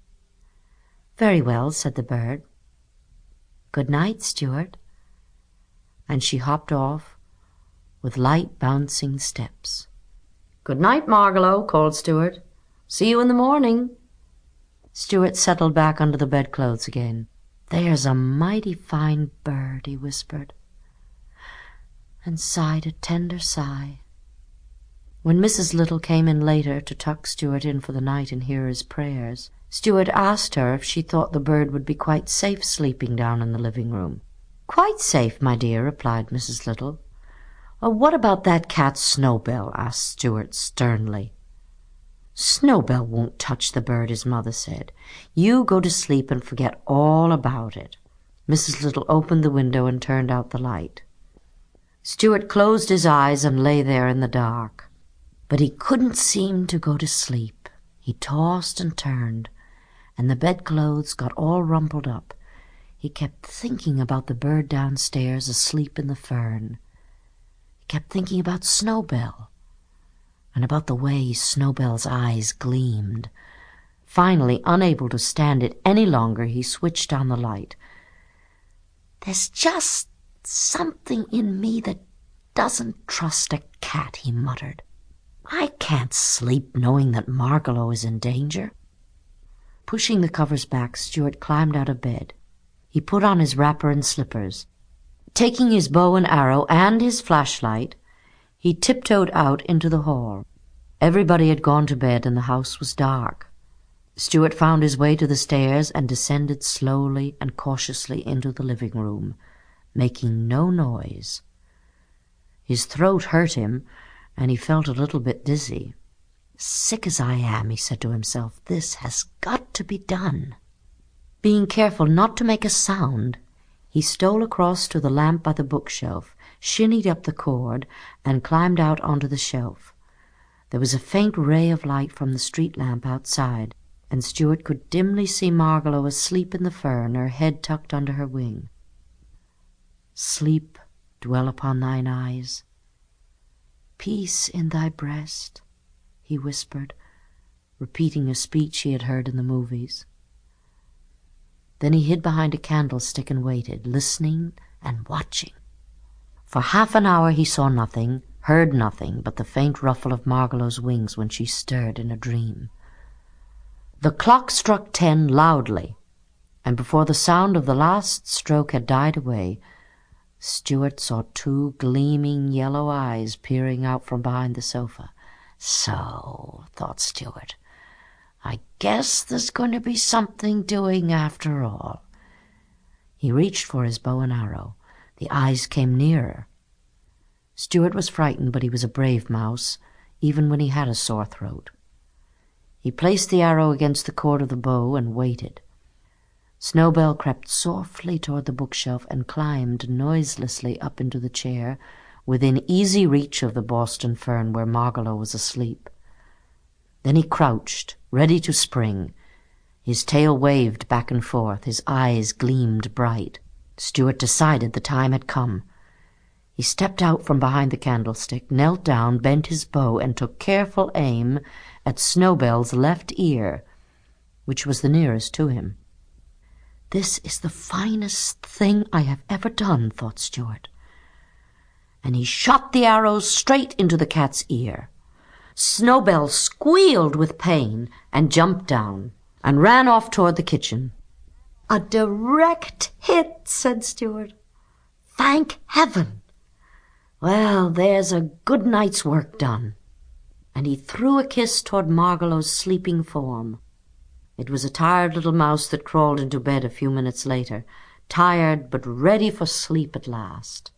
"Very well," said the bird. "Good night, Stuart." And she hopped off with light bouncing steps. "Good night, Margalo," called Stuart. "See you in the morning." Stuart settled back under the bedclothes again. "There's a mighty fine bird," he whispered, and sighed a tender sigh. When Missus Little came in later to tuck Stuart in for the night and hear his prayers, Stuart asked her if she thought the bird would be quite safe sleeping down in the living room. "Quite safe, my dear," replied Missus Little. "Oh, what about that cat Snowbell?" asked Stuart sternly. "Snowbell won't touch the bird," his mother said. "You go to sleep and forget all about it." Missus Little opened the window and turned out the light. Stuart closed his eyes and lay there in the dark. But he couldn't seem to go to sleep. He tossed and turned, and the bedclothes got all rumpled up. He kept thinking about the bird downstairs asleep in the fern. He kept thinking about Snowbell, and about the way Snowbell's eyes gleamed. Finally, unable to stand it any longer, he switched on the light. "There's just something in me that doesn't trust a cat," he muttered. "I can't sleep knowing that Margalo is in danger." Pushing the covers back, Stuart climbed out of bed. He put on his wrapper and slippers. Taking his bow and arrow and his flashlight, he tiptoed out into the hall. Everybody had gone to bed and the house was dark. Stuart found his way to the stairs and descended slowly and cautiously into the living room, making no noise. His throat hurt him, and he felt a little bit dizzy. "Sick as I am," he said to himself, "this has got to be done." Being careful not to make a sound, he stole across to the lamp by the bookshelf, shinnied up the cord, and climbed out onto the shelf. There was a faint ray of light from the street lamp outside, and Stuart could dimly see Margalo asleep in the fern, her head tucked under her wing. "Sleep dwell upon thine eyes. Peace in thy breast," he whispered, repeating a speech he had heard in the movies. Then he hid behind a candlestick and waited, listening and watching. For half an hour he saw nothing, heard nothing but the faint ruffle of Margalo's wings when she stirred in a dream. The clock struck ten loudly, and before the sound of the last stroke had died away, Stuart saw two gleaming yellow eyes peering out from behind the sofa. "So," thought Stuart, "I guess there's going to be something doing after all." He reached for his bow and arrow. The eyes came nearer. Stuart was frightened, but he was a brave mouse, even when he had a sore throat. He placed the arrow against the cord of the bow and waited. Snowbell crept softly toward the bookshelf and climbed noiselessly up into the chair within easy reach of the Boston fern where Margalo was asleep. Then he crouched, ready to spring. His tail waved back and forth, his eyes gleamed bright. Stuart decided the time had come. He stepped out from behind the candlestick, knelt down, bent his bow, and took careful aim at Snowbell's left ear, which was the nearest to him. "This is the finest thing I have ever done," thought Stuart. And he shot the arrow straight into the cat's ear. Snowbell squealed with pain and jumped down and ran off toward the kitchen. "A direct hit," said Stuart. "Thank heaven! Well, there's a good night's work done." And he threw a kiss toward Margalo's sleeping form. It was a tired little mouse that crawled into bed a few minutes later, tired but ready for sleep at last.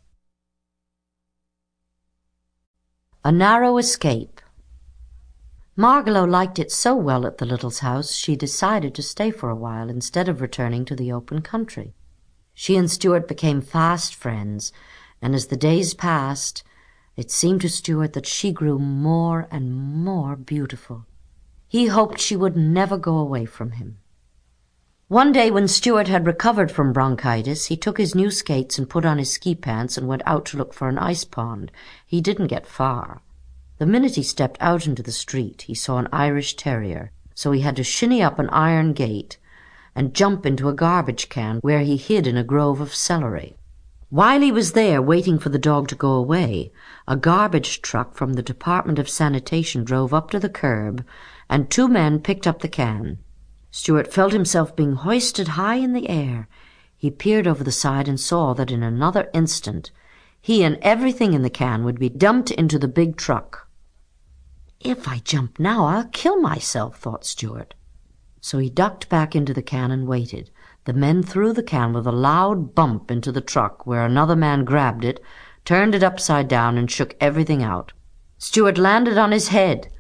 A narrow escape. Margalo liked it so well at the Littles' house she decided to stay for a while instead of returning to the open country. She and Stuart became fast friends, and as the days passed, it seemed to Stuart that she grew more and more beautiful. He hoped she would never go away from him. One day when Stuart had recovered from bronchitis, he took his new skates and put on his ski pants and went out to look for an ice pond. He didn't get far. The minute he stepped out into the street, he saw an Irish terrier, so he had to shinny up an iron gate and jump into a garbage can where he hid in a grove of celery. While he was there waiting for the dog to go away, a garbage truck from the Department of Sanitation drove up to the curb, and two men picked up the can. Stuart felt himself being hoisted high in the air. He peered over the side and saw that in another instant he and everything in the can would be dumped into the big truck. "If I jump now, I'll kill myself," thought Stuart. So he ducked back into the can and waited. The men threw the can with a loud bump into the truck, where another man grabbed it, turned it upside down, and shook everything out. Stuart landed on his head,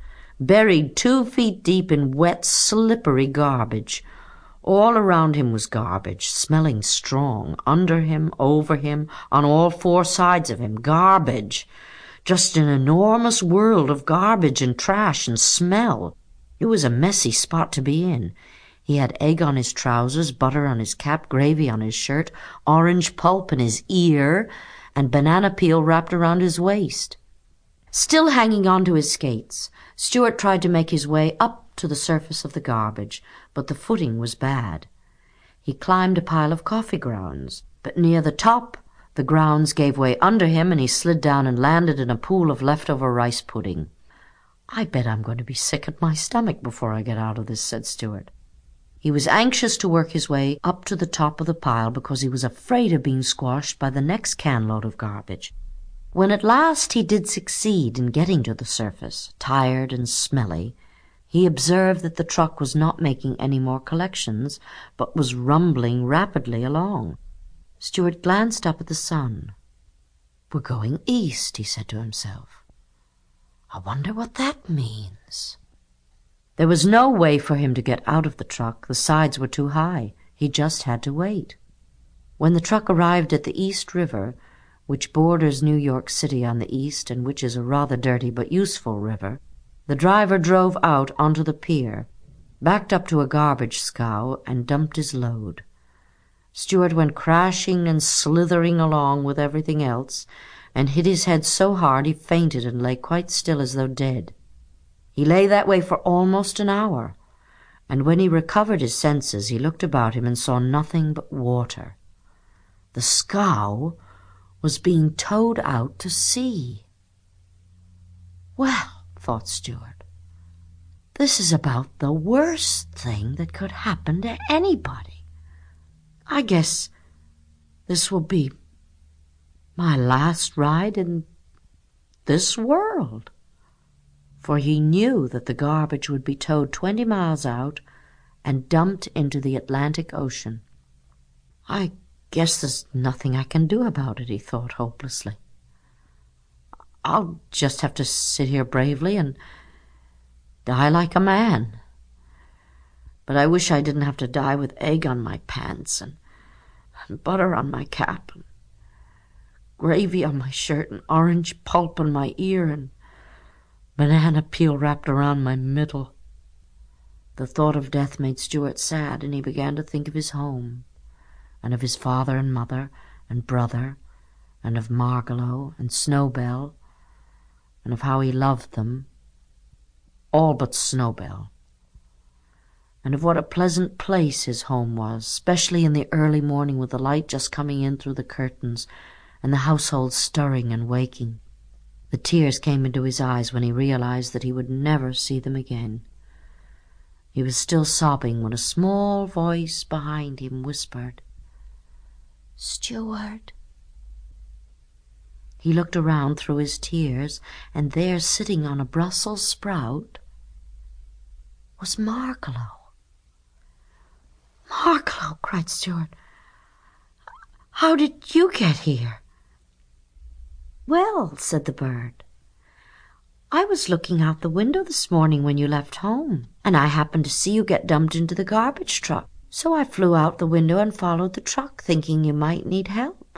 buried two feet deep in wet, slippery garbage. All around him was garbage, smelling strong. Under him, over him, on all four sides of him, garbage. Just an enormous world of garbage and trash and smell. It was a messy spot to be in. He had egg on his trousers, butter on his cap, gravy on his shirt, orange pulp in his ear, and banana peel wrapped around his waist. Still hanging on to his skates, Stuart tried to make his way up to the surface of the garbage, but the footing was bad. He climbed a pile of coffee grounds, but near the top the grounds gave way under him and he slid down and landed in a pool of leftover rice pudding. "I bet I'm going to be sick at my stomach before I get out of this," said Stuart. He was anxious to work his way up to the top of the pile because he was afraid of being squashed by the next canload of garbage. When at last he did succeed in getting to the surface, tired and smelly, he observed that the truck was not making any more collections, but was rumbling rapidly along. Stuart glanced up at the sun. "We're going east," he said to himself. "I wonder what that means." There was no way for him to get out of the truck. The sides were too high. He just had to wait. When the truck arrived at the East River, which borders New York City on the east and which is a rather dirty but useful river, the driver drove out onto the pier, backed up to a garbage scow, and dumped his load. Stuart went crashing and slithering along with everything else, and hit his head so hard he fainted and lay quite still as though dead. He lay that way for almost an hour, and when he recovered his senses he looked about him and saw nothing but water. The scow was being towed out to sea. "Well," thought Stuart, "this is about the worst thing that could happen to anybody. I guess this will be my last ride in this world." For he knew that the garbage would be towed twenty miles out and dumped into the Atlantic Ocean. "I guess there's nothing I can do about it," he thought hopelessly. "I'll just have to sit here bravely and die like a man. But I wish I didn't have to die with egg on my pants and, and butter on my cap and gravy on my shirt and orange pulp in my ear and banana peel wrapped around my middle." The thought of death made Stuart sad, and he began to think of his home, and of his father and mother and brother, and of Margalo and Snowbell, and of how he loved them, all but Snowbell, and of what a pleasant place his home was, especially in the early morning with the light just coming in through the curtains and the household stirring and waking. The tears came into his eyes when he realized that he would never see them again. He was still sobbing when a small voice behind him whispered, "Stuart." He looked around through his tears, and there, sitting on a Brussels sprout, was Margalo. "Margalo," cried Stuart, "how did you get here?" "Well," said the bird, "I was looking out the window this morning when you left home, and I happened to see you get dumped into the garbage truck. So I flew out the window and followed the truck, thinking you might need help."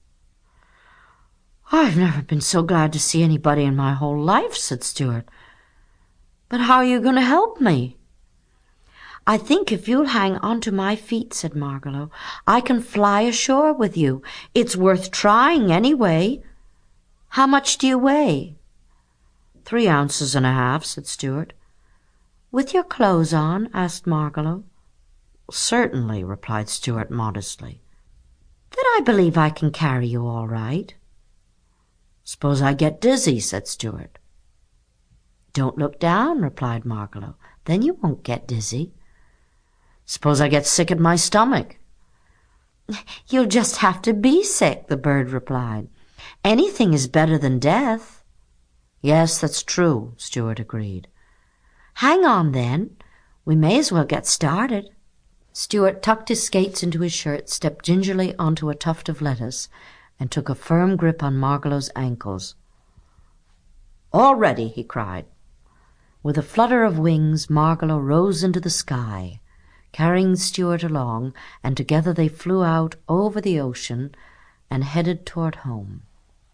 "I've never been so glad to see anybody in my whole life," said Stuart. "But how are you going to help me?" "I think if you'll hang onto my feet," said Margalo, "I can fly ashore with you. It's worth trying anyway. How much do you weigh?" "Three ounces and a half," said Stuart. "With your clothes on?" asked Margalo. "Certainly," replied Stuart modestly. "Then I believe I can carry you all right." "Suppose I get dizzy," said Stuart. "Don't look down," replied Margalo. "Then you won't get dizzy." "Suppose I get sick at my stomach?" "You'll just have to be sick," the bird replied. "Anything is better than death." "Yes, that's true," Stuart agreed. "Hang on, then. We may as well get started." Stuart tucked his skates into his shirt, stepped gingerly onto a tuft of lettuce, and took a firm grip on Margalo's ankles. "All ready," he cried. With a flutter of wings, Margalo rose into the sky, carrying Stuart along, and together they flew out over the ocean and headed toward home.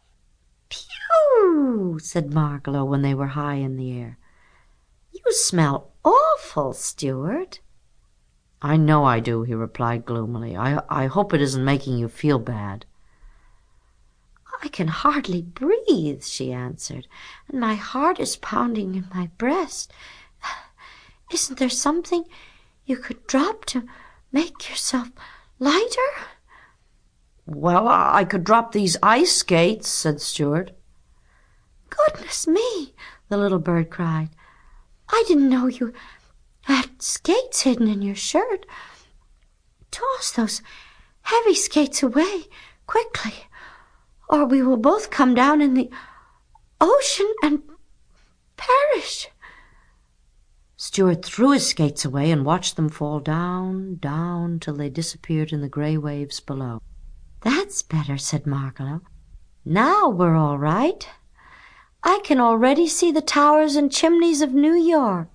"Phew!" said Margalo when they were high in the air. "You smell awful, Stuart." "I know I do," he replied gloomily. I, I hope it isn't making you feel bad." "I can hardly breathe," she answered, "and my heart is pounding in my breast. Isn't there something you could drop to make yourself lighter?" "Well, I could drop these ice skates," said Stuart. "Goodness me!" the little bird cried. "I didn't know you had skates hidden in your shirt. Toss those heavy skates away quickly, or we will both come down in the ocean and perish." Stuart threw his skates away and watched them fall down, down, till they disappeared in the grey waves below. "That's better," said Margalo. "Now we're all right. I can already see the towers and chimneys of New York."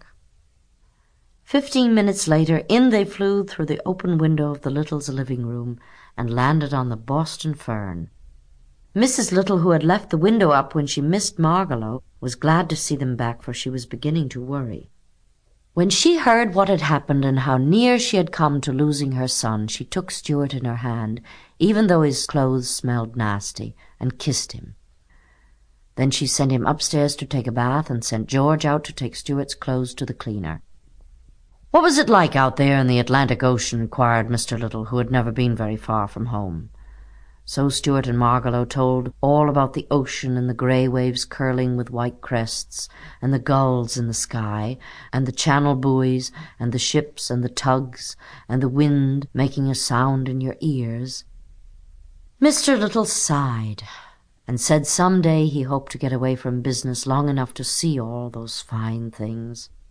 Fifteen minutes later, in they flew through the open window of the Littles' living room and landed on the Boston Fern. Missus Little, who had left the window up when she missed Margalo, was glad to see them back, for she was beginning to worry. When she heard what had happened and how near she had come to losing her son, she took Stuart in her hand, even though his clothes smelled nasty, and kissed him. Then she sent him upstairs to take a bath and sent George out to take Stuart's clothes to the cleaner. "What was it like out there in the Atlantic Ocean?" inquired Mister Little, who had never been very far from home. So Stuart and Margalo told all about the ocean and the grey waves curling with white crests, and the gulls in the sky, and the channel buoys, and the ships and the tugs, and the wind making a sound in your ears. Mister Little sighed, and said some day he hoped to get away from business long enough to see all those fine things.